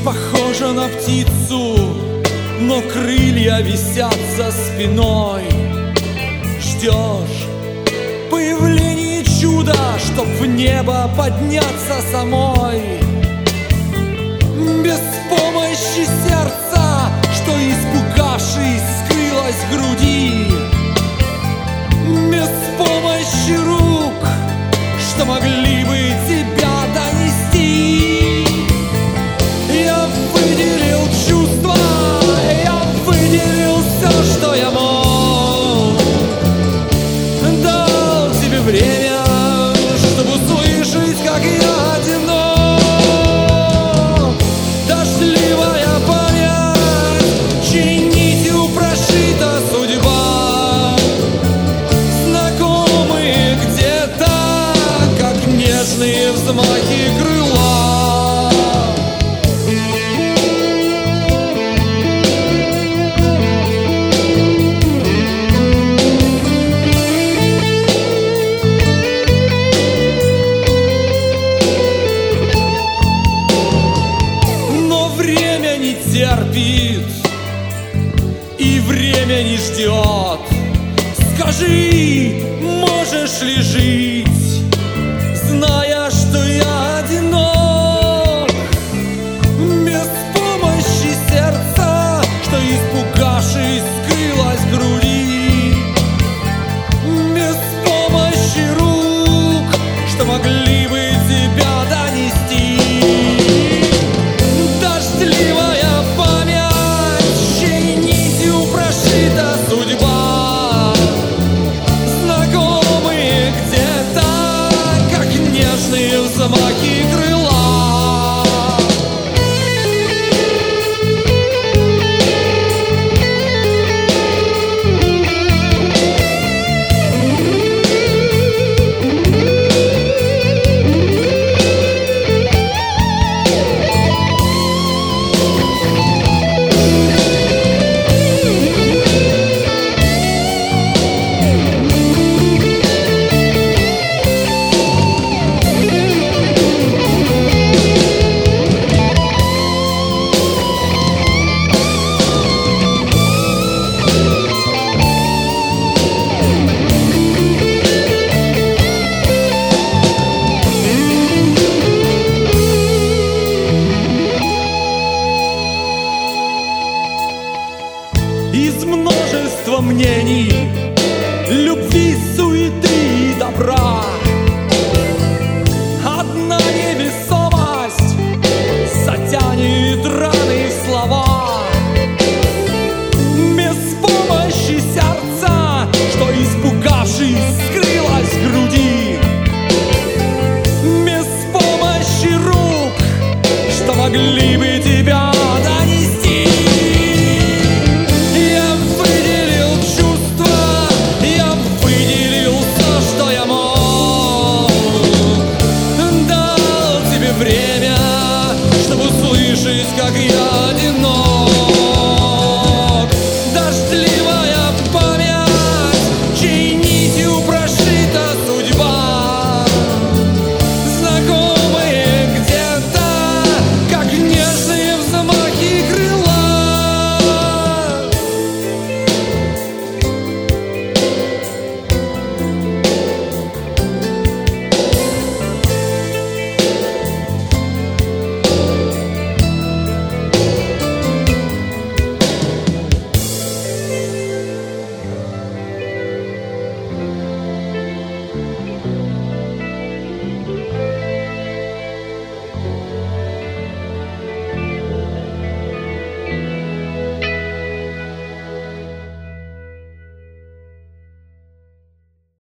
похожа на птицу, но крылья висят за спиной. Ждешь появления чуда, чтоб в небо подняться самой. Без помощи сердца, что, испугавшись, скрылось в груди. Без помощи рук, что могли бы тебя донести. Я выделил чувства, я выделил все, что я мог. Дал тебе время, чтобы услышать, как я одинок. Дождливая память, чьей нитью прошита судьба. Знакомые где-то, как нежные взмахи крыла. Терпит, и время не ждет. Скажи, можешь ли жить, зная, что я одинок? Без помощи сердца, что, испугавшись, скрылось в груди. Без помощи рук, что могли бы тебя донести. Дождливая память, чьей нитью прошита судьба. Знакомые где-то, как нежные взмахи крыла. Из множества мнений, любви, суеты и добра, одна невесомость затянет раны в слова. Без помощи сердца, что, испугавшись, скрылось в груди. Без помощи рук, что могли бы тебя донести. Время, чтобы услышать, как я одинок.